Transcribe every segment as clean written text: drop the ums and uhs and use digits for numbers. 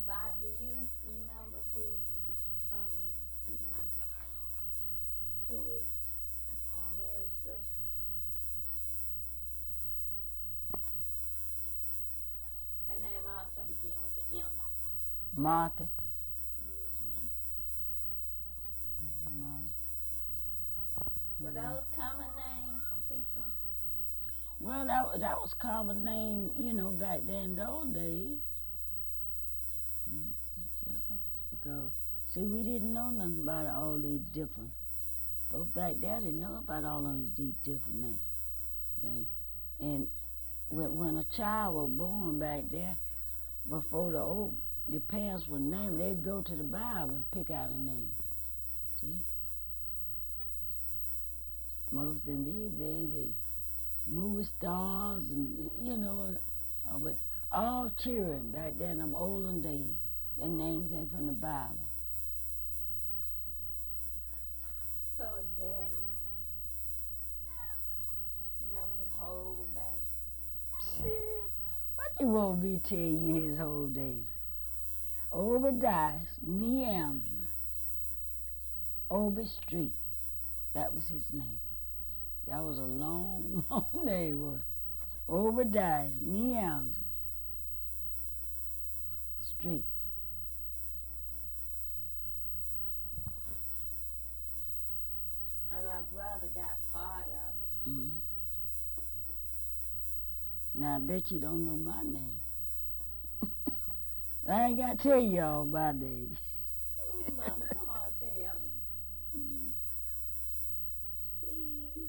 Bible, do you remember um who was Mary's sister? Her name also began with the M. Martha. Mhm. Martha. Were those common names for people? Well, that was common name, back then in those days. Yeah, because, see, we didn't know nothing about all these different. Folks back there didn't know about all of these different names. And when a child was born back there, before the parents would name it, they'd go to the Bible and pick out a name. See? Most in these days, they movie stars but all children back then, them olden days, their names came from the Bible. So was Daddy's name. Remember his whole name? See? What you want me to tell you his whole name? Obadiah Neandra Street. That was his name. That was a long, long name. Obadiah Neandra Street. And my brother got part of it. Mm-hmm. Now I bet you don't know my name. I ain't got to tell y'all my name. Mama, come on, tell me. Please.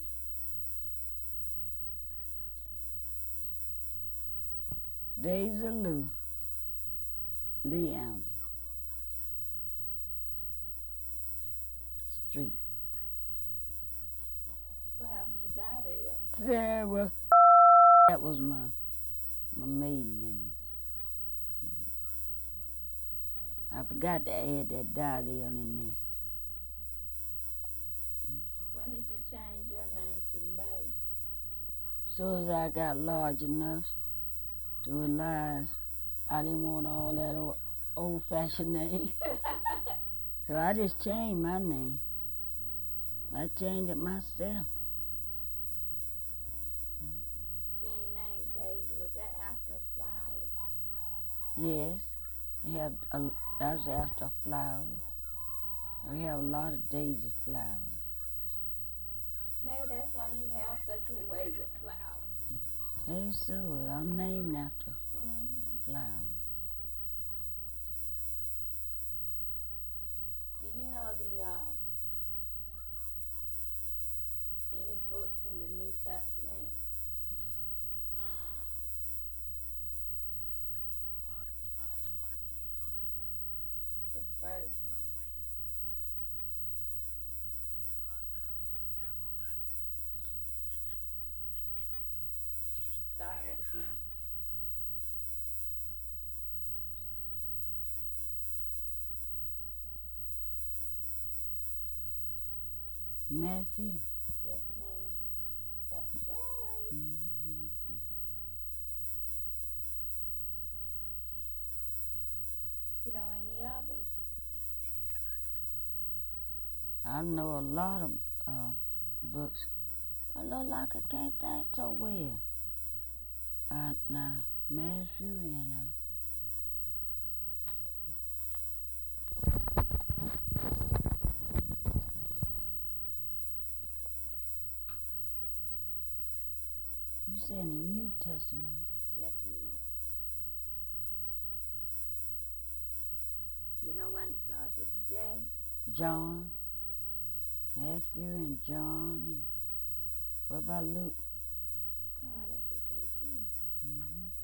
Daisy Lou Leandra Street. What happened to Daddy? Yeah, well, that was my maiden name. I forgot to add that Dardale in there. When did you change your name to May? So as I got large enough to realize I didn't want all that old-fashioned name. So I just changed my name. I changed it myself. Being named Daisy, was that after a flower? Yes, that was after a flower. We have a lot of daisy flowers. Maybe that's why you have such a way with flowers. Hey, so I'm named after flowers. Do you know any books in the New Testament? The first one. Start with M. Matthew. Yes, ma'am. That's right. Matthew. You know any others? I know a lot of books. I look like I can't think so well. Now, Matthew and you said in the New Testament. Yes, ma'am. You know one that starts with J? John. Matthew and John. And what about Luke? Oh, that's okay too. Mm-hmm.